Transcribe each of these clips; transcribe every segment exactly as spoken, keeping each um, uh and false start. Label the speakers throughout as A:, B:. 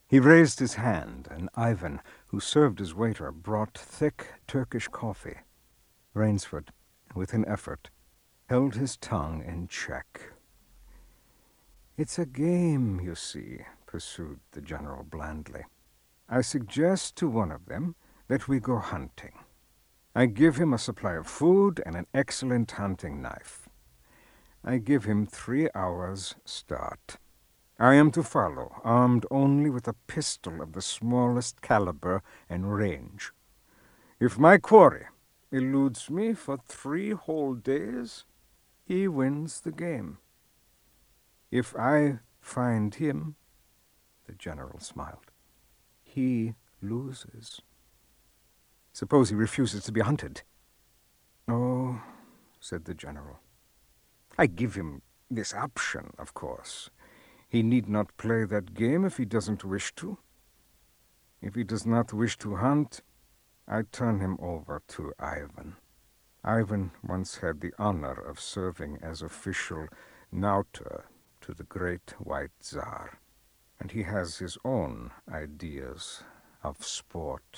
A: He raised his hand, and Ivan, who served as waiter, brought thick Turkish coffee. Rainsford, with an effort, held his tongue in check. "It's a game, you see," pursued the general blandly. "I suggest to one of them that we go hunting. I give him a supply of food and an excellent hunting knife. I give him three hours' start. I am to follow, armed only with a pistol of the smallest caliber and range. If my quarry eludes me for three whole days, he wins the game. If I find him," the general smiled, "he loses." "Suppose he refuses to be hunted?" "Oh," said the general, "I give him this option, of course. He need not play that game if he doesn't wish to. If he does not wish to hunt, I turn him over to Ivan. Ivan once had the honor of serving as official nauter to the great White Tsar, and he has his own ideas of sport.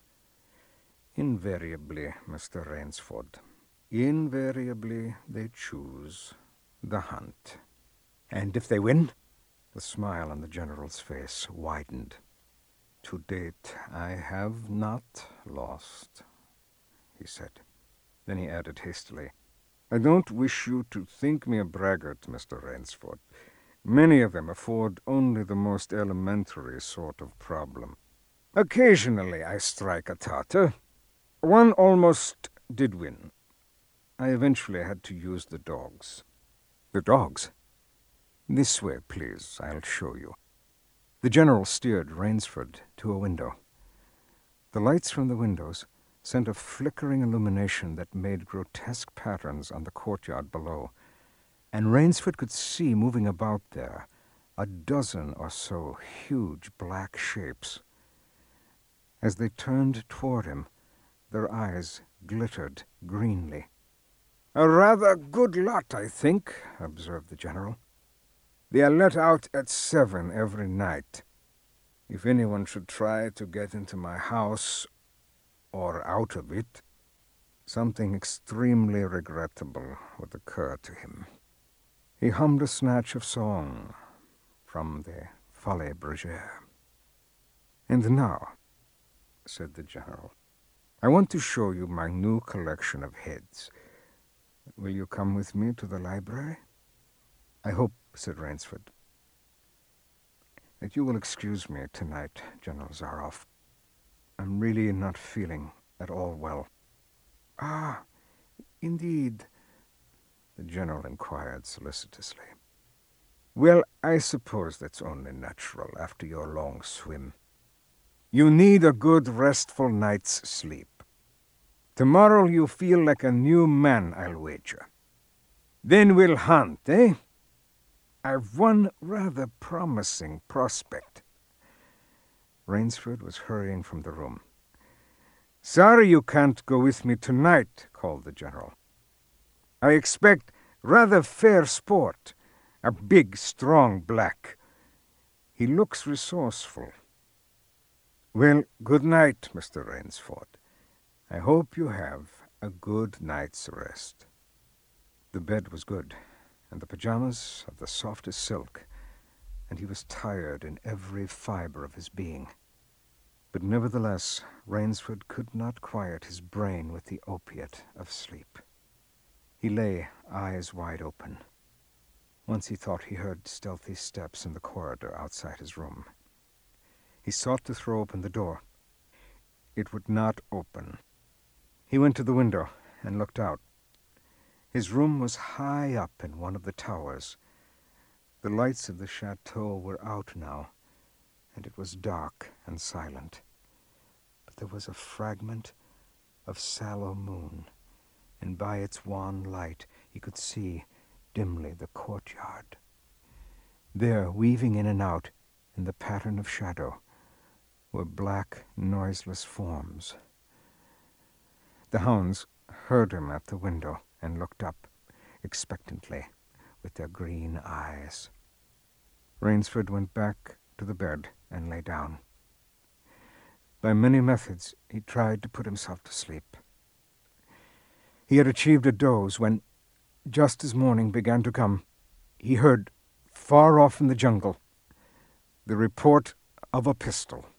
A: Invariably, Mister Rainsford, invariably they choose the hunt." "And if they win?" The smile on the general's face widened. "To date, I have not lost," he said. Then he added hastily, "I don't wish you to think me a braggart, Mister Rainsford. Many of them afford only the most elementary sort of problem. Occasionally I strike a Tartar. One almost did win. I eventually had to use the dogs." "The dogs?" "This way, please. I'll show you." The general steered Rainsford to a window. The lights from the windows sent a flickering illumination that made grotesque patterns on the courtyard below, and Rainsford could see moving about there a dozen or so huge black shapes. As they turned toward him, their eyes glittered greenly. "A rather good lot, I think," observed the general. "They are let out at seven every night. If anyone should try to get into my house or out of it, something extremely regrettable would occur to him." He hummed a snatch of song from the Folies Bergère. "And now," said the general, "I want to show you my new collection of heads. Will you come with me to the library?" "I hope," said Rainsford, "that you will excuse me tonight, General Zaroff. I'm really not feeling at all well." "Ah, indeed?" the general inquired solicitously. "Well, I suppose that's only natural after your long swim. You need a good, restful night's sleep. Tomorrow you feel like a new man, I'll wager. Then we'll hunt, eh? I've one rather promising prospect." Rainsford was hurrying from the room. "Sorry you can't go with me tonight," called the general. "I expect rather fair sport, a big, strong black. He looks resourceful. Well, good night, Mister Rainsford. I hope you have a good night's rest." The bed was good, and the pajamas of the softest silk, and he was tired in every fiber of his being. But nevertheless, Rainsford could not quiet his brain with the opiate of sleep. He lay, eyes wide open. Once he thought he heard stealthy steps in the corridor outside his room. He sought to throw open the door. It would not open. He went to the window and looked out. His room was high up in one of the towers. The lights of the chateau were out now, and it was dark and silent. But there was a fragment of sallow moon, and by its wan light he could see dimly the courtyard. There, weaving in and out in the pattern of shadow, were black, noiseless forms. The hounds heard him at the window and looked up expectantly with their green eyes. Rainsford went back to the bed and lay down. By many methods he tried to put himself to sleep. He had achieved a doze when, just as morning began to come, he heard, far off in the jungle, the report of a pistol.